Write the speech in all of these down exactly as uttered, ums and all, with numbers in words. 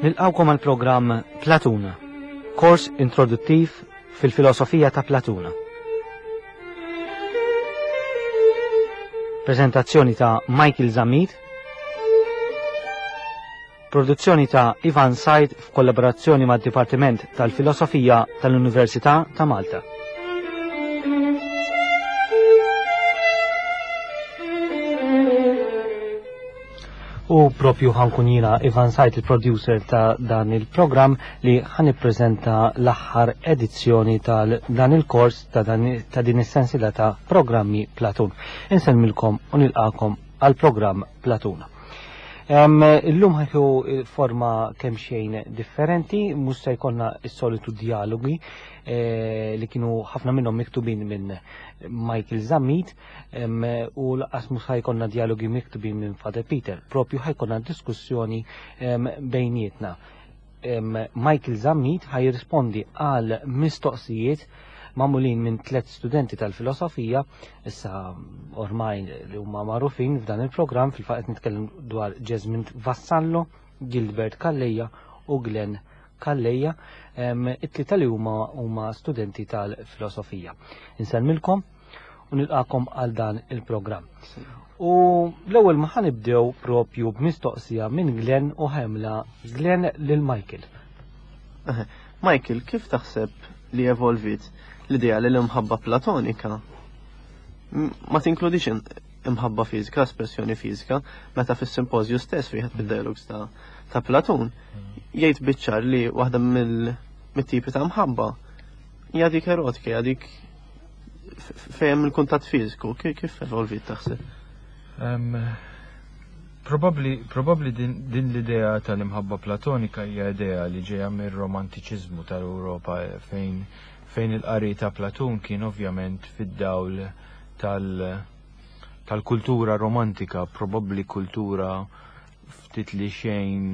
Nilqawkom għal programm Platuna, kors introduttiv fil-filosofija ta' Platuna. Prezentazzjoni ta' Michael Zamid, produzzjoni ta' Ivan Said f'kollaborazzjoni mad Dipartiment tal-Filosofija tal-Università ta' Malta. U propju ħankun jina Ivan Said, il-producer ta' dan il-program li ħan ippreżenta l-aħħar edizzjoni tal dan il-kors ta' ta' din is-sensiela ta' programmi Platun. Insemmilkom u nilqakom għal programm Platuna. Illum ħajħu forma kemm xejn differenti, mhux se jkollna s-solitu dialogi li kienu ħafna minnhom miktubin minn Michael Zamid u laqas mhux ħajkonna dialogi miktubin minn Father Peter, propju ħajkonna diskussjoni bejnietna. Michael Zamid ħajrispondi għal mistoqsijiet mamulin minn tliet studenti tal-filosofija, issa ormai li huma magħrufin f'dan il-programm, fil-faqet nitkellem dwar Jasmine Vassallo, Gilbert Kalleja u Glenn Kalleja, it-tlieta li huma huma studenti tal-filosofija. Insellmilkom u nilqakom għal dan il-programm. U l-ewwel ma ħanibdew propju b'mistoqsija minn Glenn u ħemla Glenn lil Michael. Michael, kif taħseb li evolvit l-idea li l-imħabba platonika ma tinkludix imħabba fizika, espressjoni fizika, meta fis-simpożju stess wieħed fid-dialogs ta' ta' Platun jgħid biċċar li waħda mill-tipi ta' mħabba hija dik erotika, hija dik fejn il-kuntatt fiżiku. Kif evolvit taħseb? Probabbli probabbli din l-idea tal-imħabba platonika hija idea li ġejja mir-romantiċiżmu tal-Ewropa fejn fejn il-qari ta' Platun kien ovvjament fid-dawl tal-kultura romantika, probabbli kultura ftit li xejn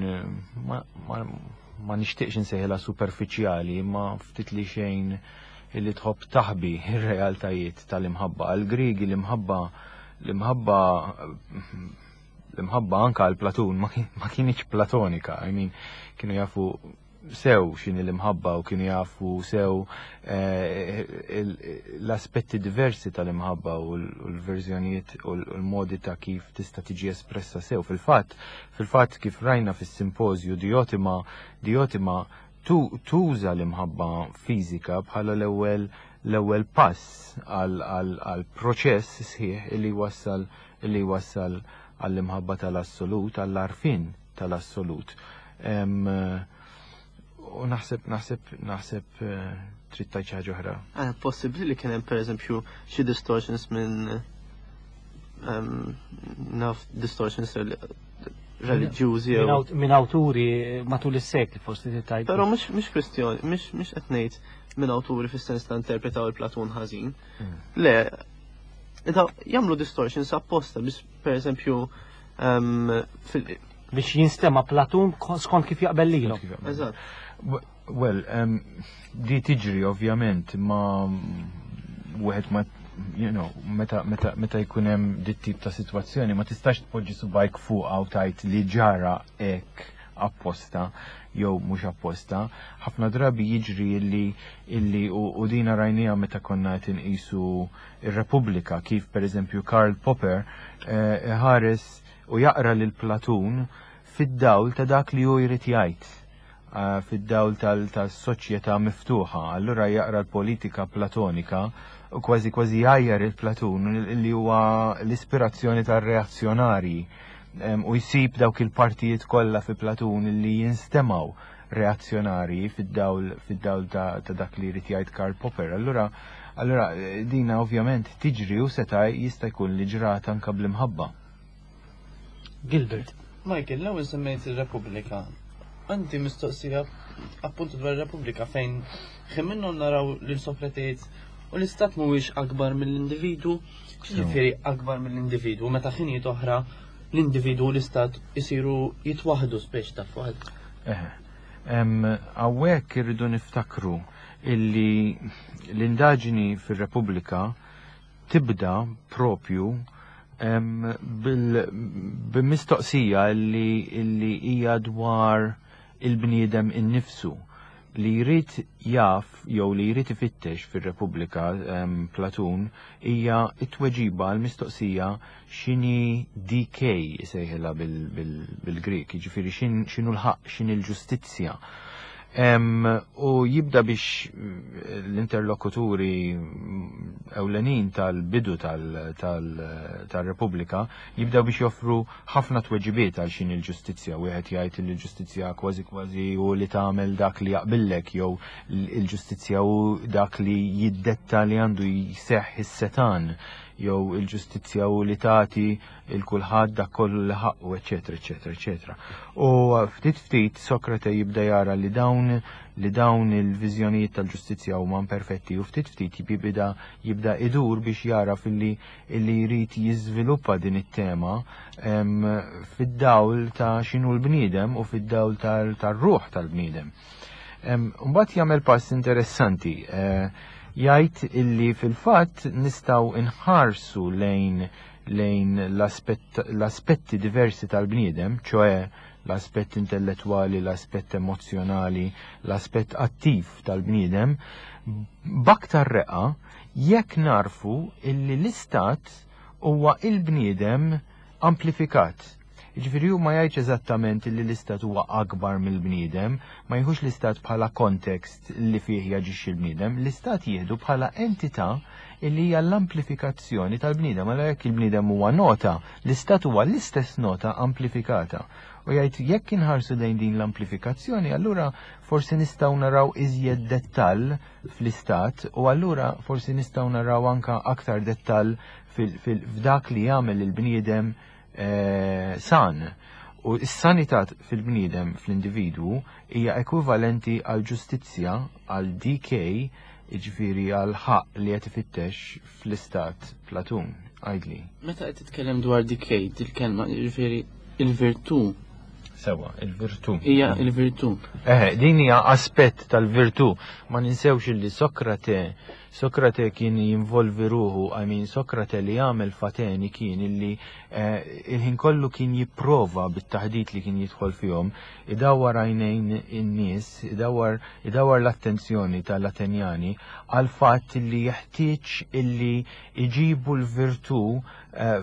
ma nixtieqx insejħilha superfiċjali, ma ftit li xejn illi tħobb taħbi ir-realtajiet tal-imħabba. Għal-Griegi l-imħabba l-imħabba l-imħabba anka għal Platun ma kienx platonika, I mean, kienu jafu sew x'inhi l-imħabba u kienu jafu sew l-aspetti diversi tal-imħabba u l-verżjonijiet u l-modi ta' kif tista' tiġi espressa sew. Fil-fatt, fil-fatt kif rajna fis-simpożju Diotima Diotima tuża l-imħabba fiżika bħala l-ewwel l-ewwel pass għal proċess sħiħ li wassal li wassal għall-imħabba tal-assolut, għall-arfin tal-assolut. U naħseb, naħseb, naħseb trid tajt xi ħaġa oħra. Ah, possibbli li kien hemm pereżempju xi distortions minn naf distortions reliġjużi minn awturi matul is-sekli forsi tgħid. Però mhux mhux kwestjoni, mhux mhux qed ngħid minn awturi fis-sens ta' interpretaw il-Platun ħażin. Le, ida jagħmlu distortions apposta biex pereżempju biex jinstema Platun skont kif jaqbel lilhom. Eżatt. Well, um, di tiġri ovvjament ma wieħed ma you know, meta meta meta jkun hemm dit tip ta' sitwazzjoni ma tistax tpoġġi subajk fuq aw tajt li ġara hekk apposta jew mhux apposta. Ħafna drabi jiġri illi illi u, u dina rajnija meta konna qed inqisu ir-Repubblika kif pereżempju Karl Popper ħares u jaqra lil Platun fid-dawl ta' dak li hu jrid jgħid. Uh, fid-dawl tal-soċjetà miftuħa, allura jaqra l-politika platonika u kważi kważi jgħajjar il-Platun li huwa l-ispirazzjoni tar-reazzjonarji um, u jsib dawk il-partijiet kollha fi Platun li jinstemaw reazzjonarji fid-dawl fid-dawl ta', ta dak li jrid jgħid Karl Popper. Allura allura dina ovvjament tiġri u seta' jista' jkun li ġrat anke bl-imħabba. Gilbert. Michael, l-ewwel semmejt ir-Repubblika. Għandi mistoqsija appuntu dwar ir-Repubblika fejn ħin minnhom naraw li l-Sokrates u l-istat mhuwiex akbar mill-individu, ġifieri akbar mill-individu, meta ħinijiet oħra l-individu u l-istat isiru jitwaħdu speċ ta' fuq. Hawnhekk irridu niftakru illi l-indaġini fir-Repubblika tibda propju bil-mistoqsija illi hija dwar il-bniedem innifsu li jrid jaf jew li jrid ifittex fir-Repubblika um, Platun hija t-tweġiba l-mistoqsija x'inhi D K isejħilha bil-Grik, bil, bil jiġifieri x'inhu l-ħaq, x'inhi l-ġustizzja. Um, u jibda biex l-interlokuturi ewlenin tal-bidu tal-Repubblika jibda biex joffru ħafna tweġibiet għal xin il-ġustizzja. Wieħed jgħid li l-ġustizzja kważi kważi u li tagħmel dak li jaqbillek, jew il-ġustizzja u dak li jiddetta li għandu jseħħ is-setan, jew il-ġustizzja u li tagħti il-kulħadd dak kollu li ħaqqu, eċetera, eċetera, eċetera. U ftit ftit Sokrate jibda jara li dawn li dawn il-viżjonijiet tal-ġustizzja huma imperfetti u ftit ftit jibda jibda idur biex jara filli li jrid jiżviluppa din it-tema fid-dawl ta' x'inhu l-bniedem u fid-dawl tar-ruħ tal-bniedem. Mbagħad jagħmel pass interessanti. Jgħid illi fil-fatt nistgħu inħarsu lejn lejn l-aspetti diversi tal-bniedem, ċoe l-aspett intellettwali, l-aspett emozjonali, l-aspett attiv tal-bniedem, b'aktar reqa jekk narfu illi l-istat huwa il-bniedem amplifikat. Ġifieri ma jgħidx eżattament li l-istat huwa akbar mill-bniedem, ma jħux l-istat bħala kontekst li fih jaġixxi l-bniedem, l-istat jieħdu bħala entità li hija l-amplifikazzjoni tal-bniedem, għal jekk il-bniedem huwa nota, l-istat huwa l-istess nota amplifikata. U jgħid jekk inħarsu lejn din l-amplifikazzjoni, allura forsi nistgħu naraw iżjed dettall fl-istat u allura forsi nistgħu naraw anka aktar dettall f'dak li jagħmel il-bniedem san. U s-sanitat fil-bniedem fl-individwu hija ekwivalenti għal ġustizzja għal D K, jiġifieri għal ħaq li qed ifittex fl-istat Platun. Għajdli. Meta qed titkellem dwar D K, il-kelma jiġifieri il-virtu. Sewa, il-virtu. Hija il-virtu. Eh, din hija aspett tal-virtu. Ma ninsewx li Sokrate Sokrate kien jinvolvi ruħu, I mean Sokrate li jagħmel fateni kien illi eh, il-ħin kollu kien jipprova bit-taħdit li kien jidħol fihom, idawwar għajnejn in-nies, idawwar idawwar l-attenzjoni tal-Atenjani għal fatt li jeħtieġ illi iġibu l-virtu eh,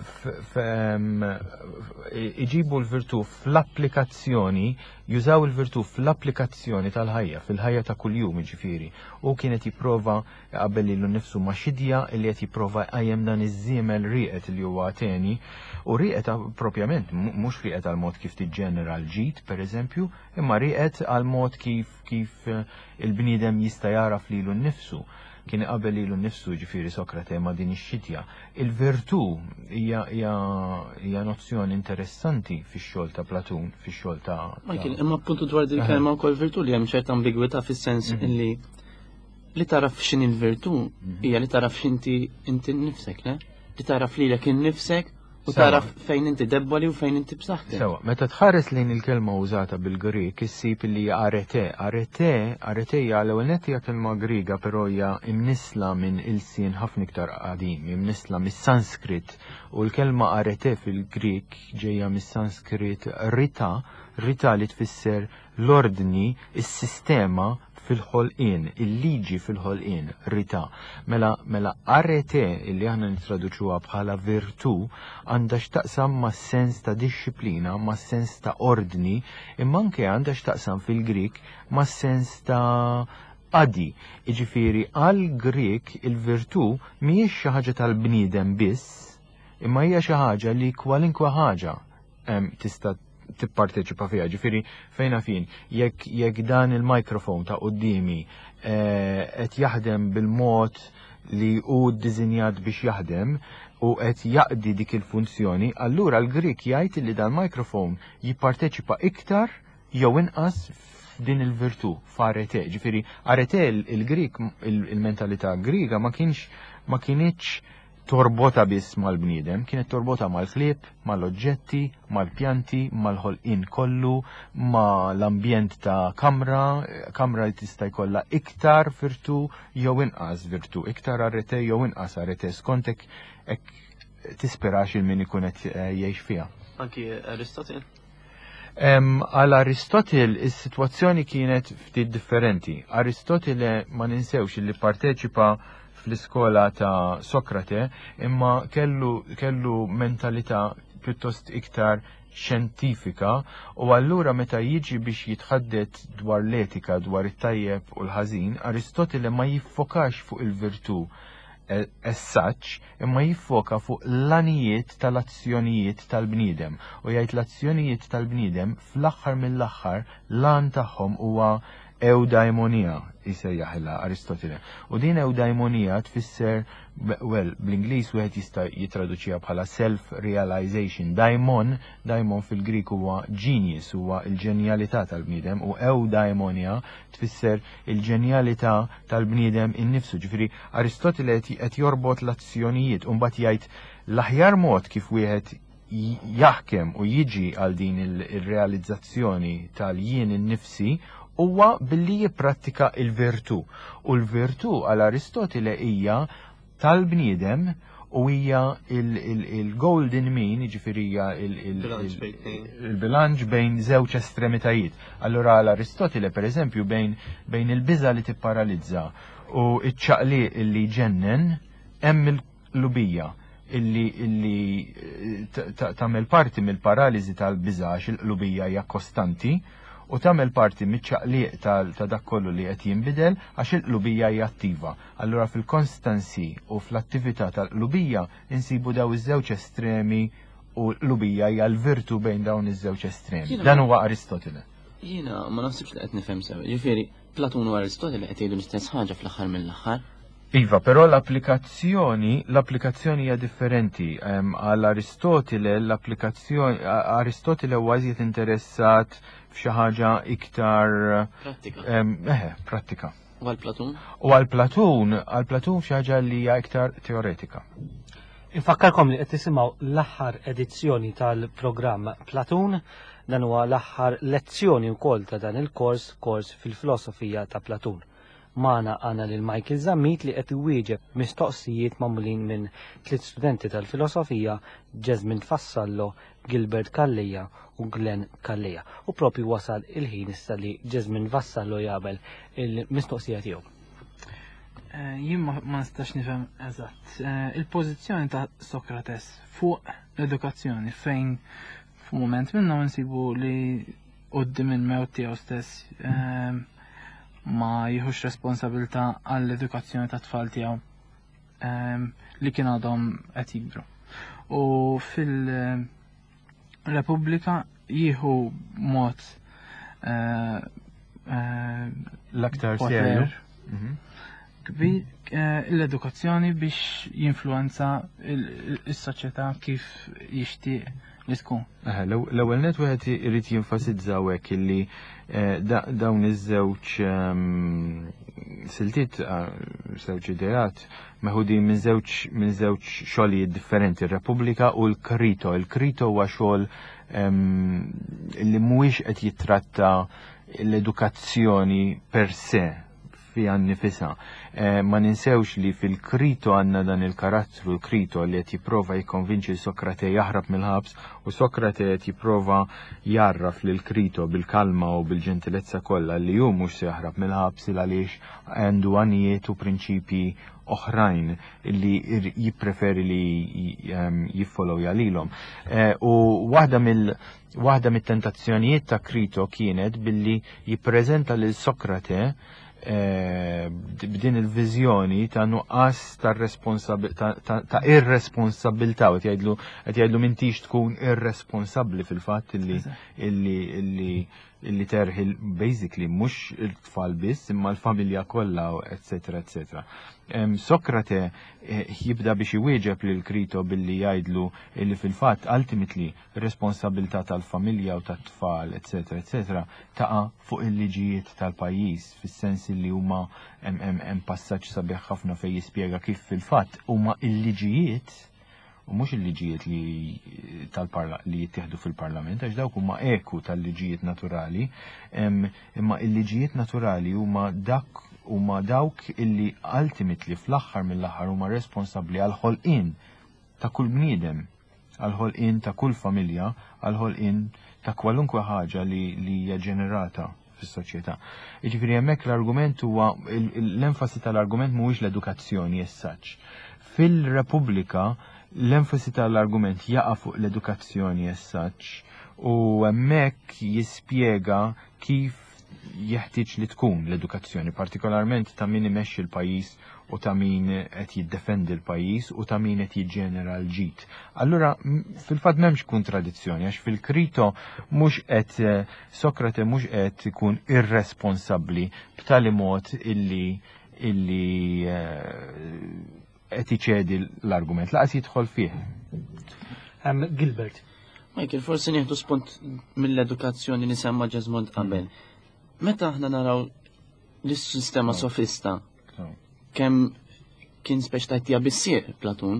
iġibu l-virtu fl-applikazzjoni, jużaw il-virtu fl-applikazzjoni tal-ħajja, fil-ħajja ta' kuljum ġifieri. U kienet jipprova qabel lilu nnifsu ma' xidja li qed jipprova qajjem dan iż-żiemel rieqet li huwa Ateni, u rieqet propjament mhux rieqet għal mod kif tiġġenera l-ġid, pereżempju, imma rieqet għal mod kif kif il-bniedem jista' jaraf lilu nnifsu. Kien qabel lilu nnifsu ġifieri Sokrate ma' din ix-xidja. Il-virtu hija nozzjoni interessanti fix-xogħol ta' Platun, fix-xogħol ta' Michael, imma appuntu dwar din kelma wkoll virtu li hemm ċerta ambigwità fis-sens illi li taraf x'in il-virtu hija li taraf x'inti inti nnifsek, le? Li taraf lilek innifsek u taraf fejn inti debboli u fejn inti b'saħħtek. Sewa, meta tħares lejn il-kelma użata bil-Grik issib li hija arete. Arete, arete hija l-ewwel nett hija kelma Griega però hija imnisla minn ilsien ħafna iktar qadim, imnisla mis-Sanskrit u l-kelma arete fil-Grik ġejja mis-Sanskrit rita, rita li tfisser l-ordni, is-sistema fil-ħolqien, il-liġi fil-ħolqien, rita. Mela, mela arete illi aħna nitraduċuha bħala virtu għandha x'taqsam ma' sens ta' disċiplina, ma' sens ta' ordni, imma anke għandha x'taqsam fil-Grik ma' sens ta' qadi. Iġifieri għal Grik il-virtu mhijiex xi ħaġa tal-bniedem biss, imma hija xi ħaġa li kwalinkwa ħaġa tista' tipparteċipa fiha. Ġifieri fejna fin, jekk jekk dan il-mikrofon ta' qudiemi qed jaħdem bil-mod li hu ddiżinjat biex jaħdem u qed jaqdi dik il-funzjoni, allura l-Grik jgħid li dan il-mikrofon jipparteċipa iktar jew inqas f'din il-virtu f'arete. Ġifieri arete il-Grik, il-mentalità Griega ma kienx ma kienitx torbota biss mal-bniedem, kienet torbota mal-ħlieb, mal-oġġetti, mal-pjanti, mal-ħolqien kollu, mal-ambjent ta' kamra, kamra li tista' jkollha iktar virtu jew inqas virtu, iktar arete jew inqas arete, skont hekk tisperax il min ikun qed jgħix fiha. Anki Aristotel? Għal Aristotel is-sitwazzjoni kienet ftit differenti. Aristotele ma ninsewx li parteċipa fl-iskola ta' Sokrate imma kellu, kellu mentalità pjuttost iktar xjentifika u allura meta jiġi biex jitħaddet dwar l-etika, dwar it-tajjeb u l-ħażin, Aristotele ma jiffokax fuq il-virtù as such, imma jiffoka fuq l-anijiet tal-azzjonijiet tal-bniedem u jgħid l-azzjonijiet tal-bniedem fl-aħħar mill-aħħar lan tagħhom huwa eudaimonija jisejjaħilha Aristotele. U din eudaimonija tfisser, well, bl-Ingliż wieħed jista' jitraduċiha bħala self-realization. Daimon, daimon fil-Grik huwa genius, huwa l-ġenjalità tal-bniedem u eudaimonija tfisser il-ġenjalità tal-bniedem innifsu. Ġifieri Aristotele qed jorbot l-azzjonijiet u mbagħad jgħid l-aħjar mod kif wieħed jaħkem u jiġi għal din il-realizzazzjoni tal-jien innifsi huwa billi jipprattika il-virtù. U l-virtù għal Aristotele hija tal-bniedem u hija il-golden mean, ġifirija il-bilanċ bejn żewġ estremitajiet. Allora għal Aristotele pereżempju bejn bejn il-biża li tipparalizza u iċ-ċaqliq illi ġennen hemm il-qlubija illi illi tagħmel parti mill-paraliżi tal-biża il-qlubija hija kostanti u tagħmel parti miċ-ċaqliq ta' dak kollu li qed jinbidel għax il-qlubija hija attiva. Allura fil-konstanzi u fl-attività tal-qlubija insibu daw iż-żewġ estremi u l-qlubija hija l-virtu bejn dawn iż-żewġ estremi. Dan huwa Aristotele. Jiena ma naħsibx li qed nifhem sew. Ġifieri Platun u Aristotele qed jgħidu l-istess ħaġa fl-aħħar mill-aħħar. Iva, però l-applikazzjoni, l-applikazzjoni hija differenti. Għal Aristotele l-applikazzjoni, Aristotele huwa għażiet interessat f'xi ħaġa iktar Prattika. Eħe, prattika. U għal Platun? U għal Platun, għal Platun f'xi ħaġa li hija iktar teoretika. Infakkarkom li qed tisimgħu l-aħħar edizzjoni tal-programm Platun, dan huwa l-aħħar lezzjoni wkoll ta' dan il-kors, kors fil-filosofija ta' Platun. Mana għana lil Michael Zammit li qed iwieġeb mistoqsijiet magħmulin minn tliet studenti tal-filosofija, Jasmine Fassallo, Gilbert Kalleja u Glenn Kalleja. U propju wasal il-ħin issa li Jasmine Fassallo jagħmel il-mistoqsija tiegħu. Jien ma nistax nifhem eżatt. Il-pożizzjoni ta' Sokrates fuq l-edukazzjoni fejn f'mument minnhom insibu li quddiem il-mewt tiegħu stess ma jieħux responsabilità għall-edukazzjoni ta' tfal tiegħu li kien għadhom qed jikbru. U fil-Repubblika jieħu mod l-aktar serju l-edukazzjoni biex jinfluenza is-soċjetà kif jixtieq li tkun. L-ewwel net wieħed irid jinfasizza hekk illi dawn iż-żewġ siltiet żewġ ideat meħudin minn żewġ minn żewġ xogħlijiet differenti, ir-Repubblika u l-Krito. Il-Krito huwa xogħol li mhuwiex qed jitratta l-edukazzjoni per se fiha nnifisha. Ma ninsewx li fil-Krito għandna dan il-karattru l-Krito li qed jipprova jikkonvinċi Sokrate jaħrab mill-ħabs u Sokrate qed jipprova jarraf lil Krito bil-kalma u bil-ġentilezza kollha li hu mhux se jaħrab mill-ħabs il għaliex għandu għanijiet u prinċipji oħrajn li jippreferi li jiffollow jalilhom. U waħda mill waħda mit-tentazzjonijiet ta' Krito kienet billi jippreżenta lil Sokrate b'din il-vizjoni ta' nuqqas ta' irresponsabilità u qed jgħidlu m'intix tkun irresponsabbli fil-fatt illi illi illi terħil basically mhux il-tfal biss imma l-familja kollha eccetera eccetera. Sokrate jibda biex iwieġeb lil Krito billi jgħidlu illi fil-fatt ultimately responsabilità tal-familja u tat-tfal eccetera eccetera taqa' fuq il-liġijiet tal-pajjiż fis-sens li huma hemm passaġġ sabiħ ħafna fejn jispjega kif fil-fatt huma il-liġijiet u mhux il-liġijiet li tal-parla li jittieħdu fil-Parlament għax dawk huma eku tal-liġijiet naturali, imma il-liġijiet naturali huma dak huma dawk illi ultimately fl-aħħar mill-aħħar huma responsabbli għal ħolqien ta' kull bniedem għal-ħolqien ta' kull familja, għal-ħolqien ta' kwalunkwe ħaġa li li hija ġenerata fis-soċjetà. Jiġifieri hemmhekk l-argument huwa l-enfasi tal-argument mhuwiex l-edukazzjoni as such. Fil-Repubblika l-enfasi tal-argument jaqa' fuq l-edukazzjoni as such u hemmhekk jispjega kif jeħtieġ li tkun l-edukazzjoni, partikolarment ta' min imexxi l-pajjiż u ta' min qed jiddefendi l-pajjiż u ta' min qed jiġġenera l-ġid. Allura fil-fatt m'hemmx kontradizzjoni għax fil-Krito mhux qed Sokrate mhux qed ikun irresponsabbli b'tali mod illi illi qed iċedi l-argument, laqas jidħol fih. Gilbert. Michael, forsi nieħdu spunt mill-edukazzjoni li semma Ġezmond qabel. Meta aħna naraw l-sistema sofista, kemm kien speċ tajtija bissier Platun.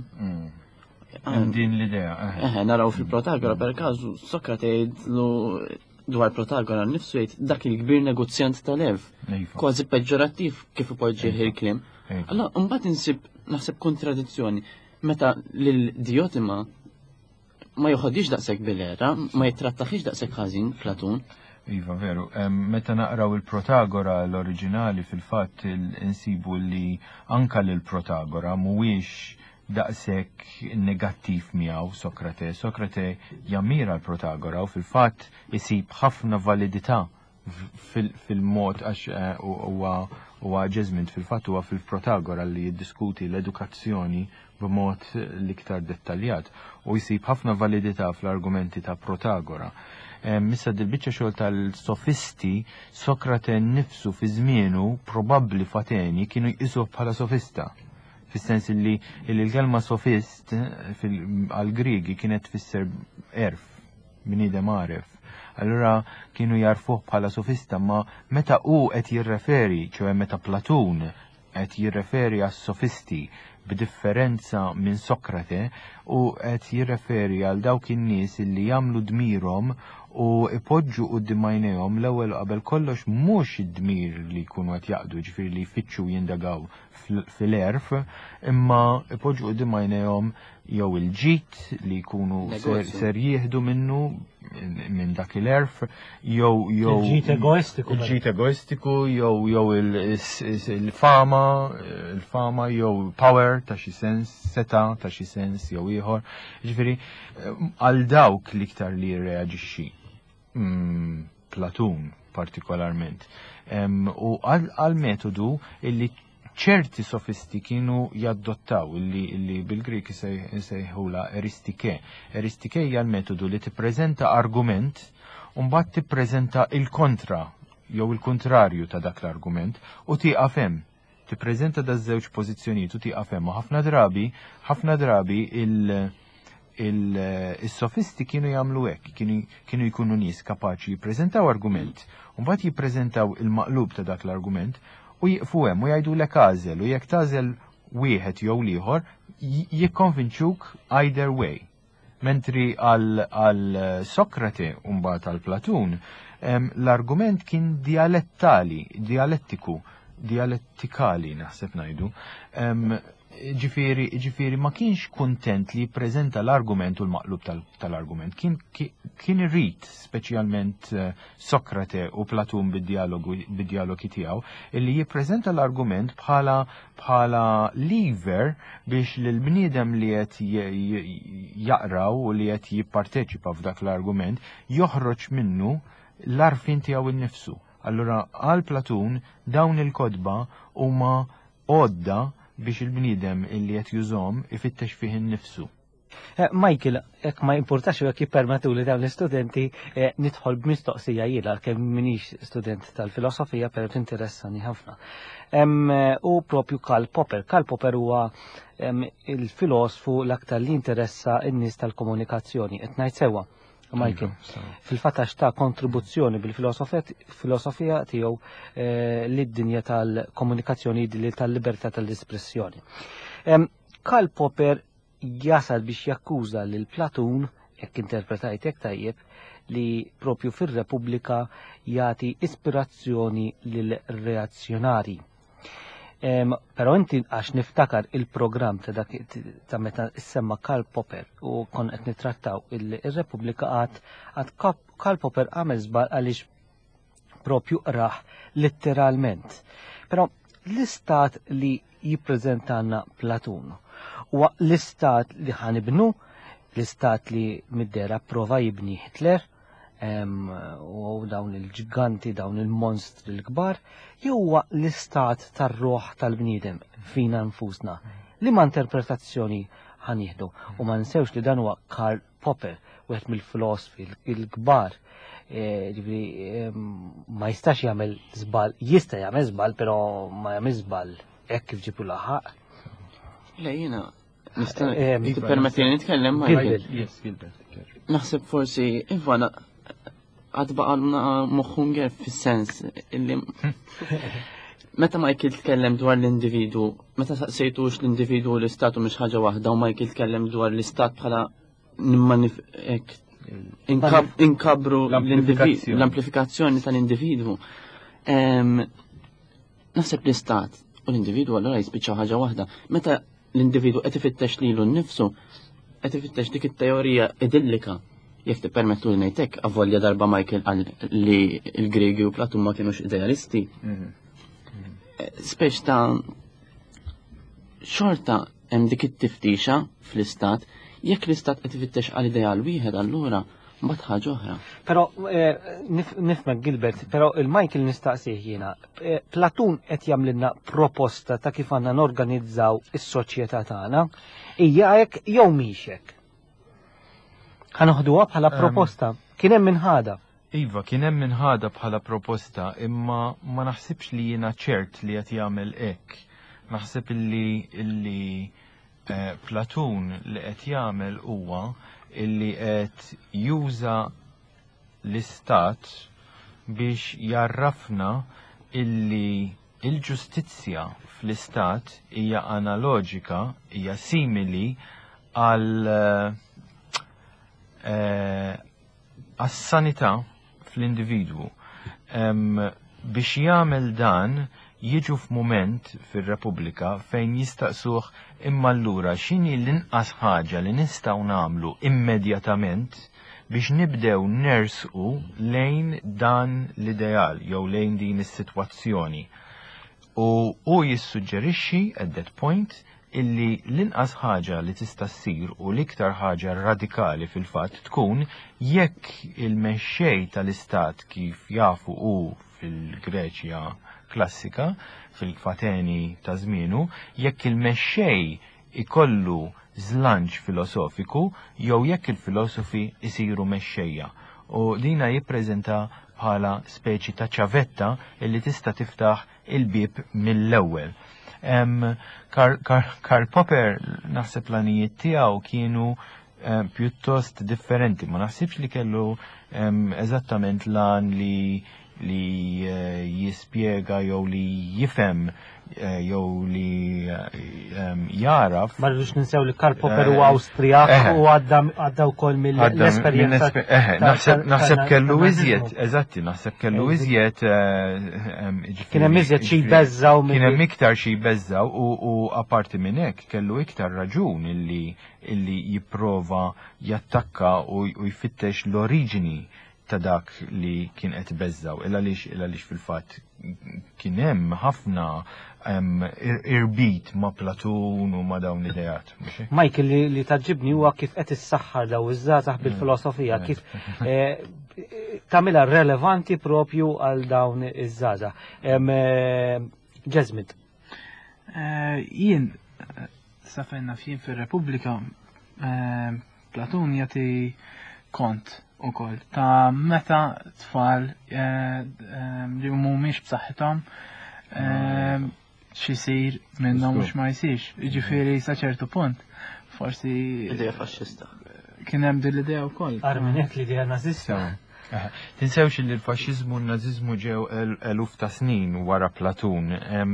Din l-idea. Eħe, naraw fil-Protagora per każu Sokrate jgħidlu dwar Protagora nifsu jgħid dak il-kbir negozjant tal-ev. Kważi peġġorattiv kif ipoġġih il-kliem. Allora, mbagħad insib naħseb kontradizzjoni meta lil-Diotima ma joħodix daqshekk bil-era, ma jittrattaħix daqshekk ħażin Platun. Iva, veru. Meta naqraw il-Protagora l-oriġinali fil-fatt insibu li anka l-Protagora mhuwiex daqshekk negattiv miegħu Sokrate. Sokrate jammira l-Protagora u fil-fatt isib ħafna validità fil-mod għax huwa ġeżmint fil-fatt huwa fil-Protagora li jiddiskuti l-edukazzjoni b'mod l-iktar dettaljat u jsib ħafna validità fl-argumenti ta' Protagora. Missa dil-biċċa xogħol tal-sofisti, Sokrate nnifsu fi żmienu probabbli fateni kienu jqisuh bħala sofista. Fis-sens li l-kelma sofist għal-Griegi kienet tfisser erf, bniedem għaref. Allura kienu jarfuh bħala sofista, ma meta hu qed jirreferi, ċewe meta Platun qed jirreferi għas-sofisti b'differenza minn Sokrate u qed jirreferi għal dawk in-nies li jagħmlu dmirhom u ipoġġu quddiem għajnejhom l-ewwel qabel kollox mhux id-dmir li jkunu qed jaqdu, ġifieri li jfittxu jindagaw fil-erf, imma ipoġġu quddiem għajnejhom jew il-ġid li jkunu ser jieħdu minnu minn dak il-erf, jew jew il-ġid egoistiku. Il-ġid egoistiku, jew jew il-fama, il-fama jew power ta' xi sens, seta ta' xi sens jew ieħor. Ġifieri għal dawk l-iktar li jirreaġixxi. Platun partikolarment. U għal metodu illi ċerti sofisti kienu jaddottaw illi bil-Grek jsejħula eristike. Eristike hija l-metodu li tippreżenta argument u mbagħad tippreżenta il-kontra jew il-kontrarju ta' dak l-argument u tieqaf hemm. Tippreżenta da' żewġ pożizzjonijiet u tieqaf hemm. Ħafna drabi, ħafna drabi il- il-sofisti kienu jagħmlu hekk, kienu jkunu nies kapaċi jippreżentaw argument, u mbagħad jippreżentaw il-maqlub ta' dak l-argument u jiqfu hemm u jgħidulek għażel u jekk tażel wieħed jew ieħor jikkonvinċuk either way. Mentri għal Sokrate u mbagħad għal Platun l-argument kien dialettali, dialettiku, dialettikali naħseb ngħidu. Ġifieri, ġifieri ma kienx kuntent li jippreżenta l-argument u l-maqlub tal-argument. Kien irrid speċjalment Sokrate u Platun bid-dialogi tiegħu illi jippreżenta l-argument bħala bħala lever biex lill-bniedem li qed jaqraw u li qed jipparteċipa f'dak l-argument joħroġ minnu l-arfin tiegħu innifsu. Allura għal Platun dawn il-kodba huma għodda biex il-bniedem illi qed jużhom ifittex fih innifsu. Michael, ek ma importax jekk jippermettu li dawn l-istudenti nidħol b'mistoqsija jiela kemm minix student tal-filosofija per interessani ħafna. U propju Karl Popper. Karl Popper huwa il-filosofu l-aktar li interessa n-nies tal-komunikazzjoni. Qed ngħid sewwa. Michael, fil-fatax ta' kontribuzzjoni bil-filosofija tiegħu lid-dinja tal-komunikazzjoni li tal-libertà tal-espressjoni. Karl Popper jasal biex jakkuża lil Platun, jekk interpretajt jekk tajjeb, li propju fir-Repubblika jagħti ispirazzjoni lil reazzjonari. Pero inti għax niftakar il-programm ta' dak ta' meta semma Karl Popper u kon qed nitrattaw il-Repubblika għad għad Karl Popper għamel żball għaliex propju raħ letteralment. Pero l-istat li jippreżentanna Platun huwa l-istat li ħanibnu, l-istat li middera prova jibni Hitler, u dawn il-ġiganti, dawn il-monstri l-kbar, jew huwa l-istat tar-ruħ tal-bniedem fina nfusna. Li ma interpretazzjoni ħanieħdu u ma nsewx li dan huwa Karl Popper, wieħed mill-filosofi l-kbar. Ma jistax jagħmel żball, jista' jagħmel żball, però ma jagħmel żball hekk kif ġibu laħaq. Le jiena nista' tippermettini nitkellem ma' naħseb forsi Ivana għad baqalna moħħunger fis-sens illi meta Michael tkellem dwar l-individu, meta saqsejtux l-individu u l-istatu mhux ħaġa waħda u Michael tkellem dwar l-istat bħala inkabru l-amplifikazzjoni tal-individu. Naħseb l-istat u l-individu allura jispiċċaw ħaġa waħda. Meta l-individu qed ifittex lilu nnifsu, qed ifittex dik it-teorija idillika. Jekk tippermettu li ngħidlek avvolja darba Michael qal li l-Gregi u Platun ma kienux idealisti. Spex ta' xorta hemm dik it-tiftixa fl-istat, jekk l-istat qed ifittex għal ideal wieħed allura mbagħad ħaġa oħra. Però nifmek Gilbert, però il-Michael nistaqsih jiena. Platun qed jagħmlilna proposta ta' kif għandna norganizzaw is-soċjetà tagħna, hija hekk jew mhix hekk. ħanoħduha bħala proposta. Kien hemm minħada. Iva, kien hemm minħada bħala proposta, imma ma naħsibx li jiena ċert li qed jagħmel hekk. Naħseb illi illi Platun li qed jagħmel huwa illi qed juża l-istat biex jarrafna illi il-ġustizzja fl-istat hija analoġika, hija simili għal għas-sanità fl-individwu. Biex jagħmel dan jiġu f'mument fir-Repubblika fejn jistaqsuh imma allura x'inhi l-inqas ħaġa li nistgħu nagħmlu immedjatament biex nibdew nersqu lejn dan l-ideal jew lejn din is-sitwazzjoni. U hu jissuġġerixxi at that point illi l-inqas ħaġa li tista' ssir u l-iktar ħaġa radikali fil-fatt tkun jekk il-mexxej tal-istat kif jafu hu fil-Greċja klassika, fil-Fateni ta' żmienu, jekk il-mexxej ikollu żlanġ filosofiku jew jekk il-filosofi isiru mexxejja. U dina jippreżenta bħala speċi ta' ċavetta illi tista' tiftaħ il-bib mill-ewwel. Um, Karl, Karl, Karl Popper naħseb l-anijiet tiegħu kienu um, pjuttost differenti, ma naħsibx li kellu um, eżattament lan li li uh, jispjega jew li jifhem uh, jew li uh, um, jaraf. Ma rridux ninsew li Karl Popper huwa Awstrijak u għadda wkoll mill-esperjenza. Naħseb kellu iżjed, eżatti, naħseb kellu iżjed kien hemm iżjed xi jbeżżaw kien hemm iktar xi jbeżżaw u apparti minn hekk kellu iktar raġun illi illi jipprova jattakka u jfittex l-oriġini ta' dak li kien qed beżżaw, illa lix illa lix fil-fatt kien hemm ħafna irbit ma' Platun u ma' dawn l-idejat. Michael li, li taġġibni huwa kif qed issaħħar daw iż-żgħażagħ bil-filosofija, kif tagħmilha relevanti propju għal dawn iż-żgħażagħ. Ġeżmit. Jien safenna fien fir-Repubblika Platun jagħti kont u koll ta' meta tfal li mhumiex b'saħħithom x'isir minnhom mhux ma jsirx. Jiġifieri sa ċertu punt forsi idea faxxista. Kien hemm din l-idea wkoll. Arminet l-idea nażista. Tinsewx li l-faxxiżmu u n-naziżmu ġew eluf ta' snin wara Platun.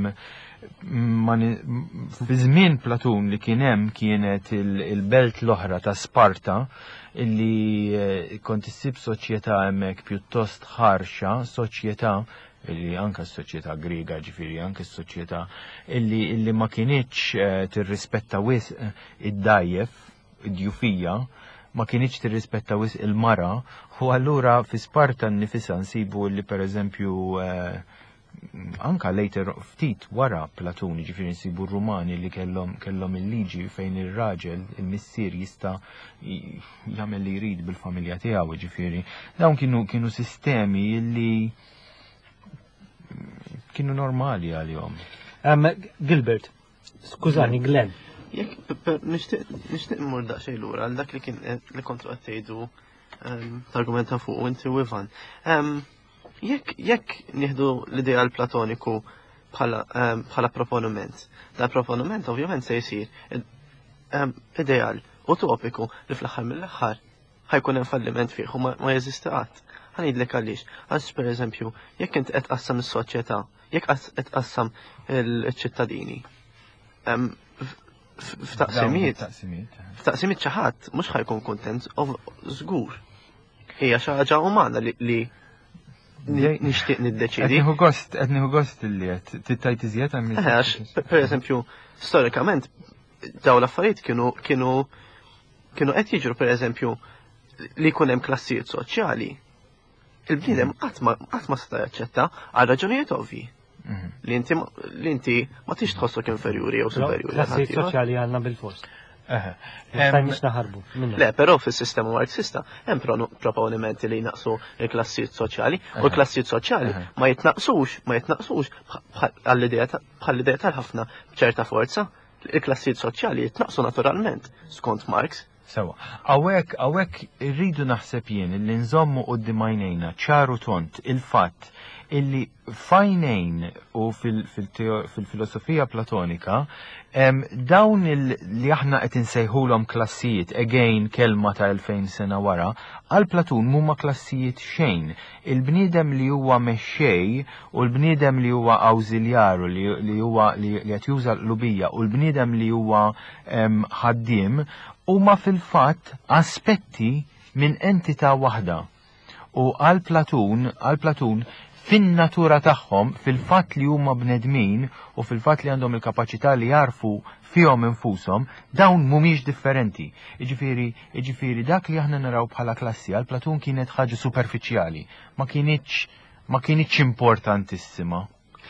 Fi żmien Platun li kien hemm kienet il-belt l-oħra ta' Sparta illi kont issib soċjetà hemmhekk pjuttost ħarxa, soċjetà illi anka s-soċjetà Griega ġifieri anke s-soċjetà illi illi ma kienitx tirrispetta wisq id-dajjef, id-djufija, ma kienitx tirrispetta wisq il-mara, u allura fi Sparta nnifisha nsibu li pereżempju anka later ftit wara Platun, ġifieri nsibu r-Rumani li kellhom kellhom il-liġi fejn ir-raġel, il-missier jista' jagħmel li jrid bil-familja tiegħu, ġifieri. Dawn kienu kienu sistemi li kienu normali għalihom. Um, Gilbert, skużani, Glenn. Jekk nixtieq immur daqsxejn lura għal dak li kien li kontu qed tgħidu argumenta fuq u inti u Ivan. Jekk jekk nieħdu l-ideal platoniku bħala proponiment, da proponiment ovvjament se jsir ideal utopiku li fl-aħħar mill-aħħar ħajkun hemm falliment fih u ma jeżisti qatt. Ħanidlek għaliex, għax pereżempju, jekk inti qed tqassam is-soċjetà, jekk qed tqassam il-ċittadini. F'taqsimiet, f'taqsimiet xi ħadd mhux ħajkun kuntent żgur. Hija xi ħaġa umana li nixtieq niddeċidi. Qed nieħu gost, qed nieħu gost li qed tittajt iżjed hemm. Għax pereżempju, storikament dawn l-affarijiet kienu kienu kienu qed jiġru pereżempju li jkun hemm klassijiet soċjali. Il-bniedem qatt ma seta' jaċċetta għal raġunijiet ovvji. Li inti li inti ma tix tħossok inferjuri jew superiori. Klassijiet soċjali għandna bil-fors. Mhux naħarbu. Le, però fis-sistema Marxista hemm proponimenti li jnaqsu l-klassijiet soċjali u l-klassijiet soċjali ma jitnaqsux, ma jitnaqsux bħall-idea tal-ħafna b'ċerta forza. Il-klassijiet soċjali jitnaqsu naturalment skont Marx. Sewa, għawek, għawek irridu naħseb jien illi nżommu qudiem għajnejna ċaru tont il-fatt illi fajnejn u fil-filosofija platonika dawn li aħna qed insejħulhom klassijiet, again kelma ta' elfejn sena wara, għal Platun mhuma klassijiet xejn. Il-bniedem li huwa mexxej u l-bniedem li huwa awżiljaru li huwa li qed juża l-lubija u l-bniedem li huwa ħaddiem huma fil-fatt aspetti minn entità waħda. U għal Platun, għal Platun fin-natura tagħhom, fil-fatt li huma bnedmin u fil-fatt li għandhom il-kapaċità li jarfu fihom infushom, dawn mhumiex differenti. Jiġifieri, jiġifieri dak li aħna naraw bħala klassi għal Platun kienet ħaġa superfiċjali, ma kienitx ma kienitx importantissima.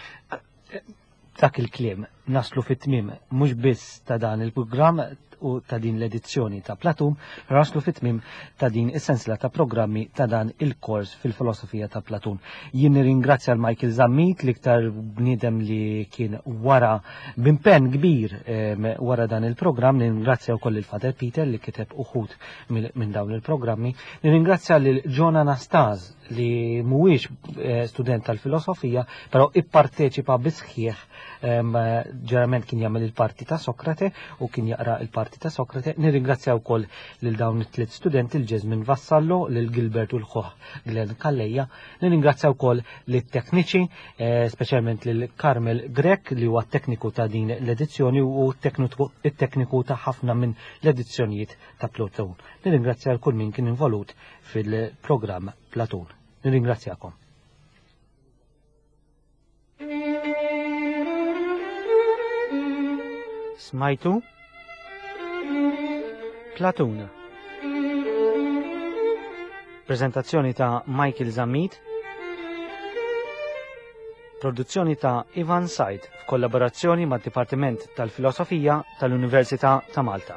Dak il-kliem naslu fit-tmiem mhux biss ta' dan il-programm u ta' din l-edizzjoni ta' Platun, raslu fit-tmim ta' din essenzjala ta' programmi ta' dan il-kors fil-filosofija ta' Platun. Jien ringrazzja l-Michael Zammit l-iktar bniedem li kien wara bimpen kbir wara dan il-programm, ringrazzja wkoll il-Fader Peter li kiteb uħud minn dawn il-programmi, ringrazzja lil John Anastaz li mhuwiex student tal-filosofija, però ipparteċipa bisħieħ ġerament kien jagħmel il-parti ta' Sokrate u kien jaqra il-parti ta' Sokrate. Nirringrazzjaw ukoll lil dawn it-tliet studenti il-Ġezmin Vassallo, lil Gilbert u l-Ħoħ Glenn Kalleja. Nirringrazzjaw ukoll lit-tekniċi, speċjalment lil Carmel Grek li huwa tekniku ta' din l-edizzjoni u t-tekniku ta' ħafna minn l-edizzjonijiet ta' Platun. Nirringrazzja kull min kien involut fil-programm Platun. Nirringrazzjakom. Smajtu? Platun. Prezentazzjoni ta' Michael Zammit. Produzzjoni ta' Ivan Said f'kollaborazzjoni mad Dipartiment tal-Filosofija tal-Università ta' Malta.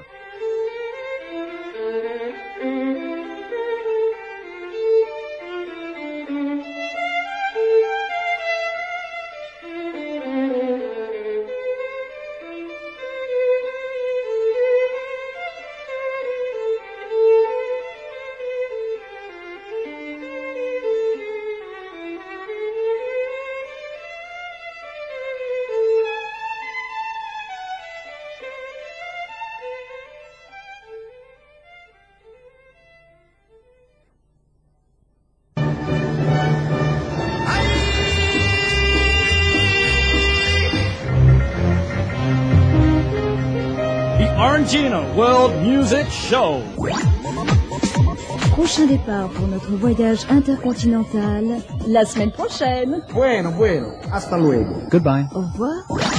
Orangina World Music Show. Prochain départ pour notre voyage intercontinental la semaine prochaine. Bueno, bueno. Hasta luego. Goodbye. Au revoir.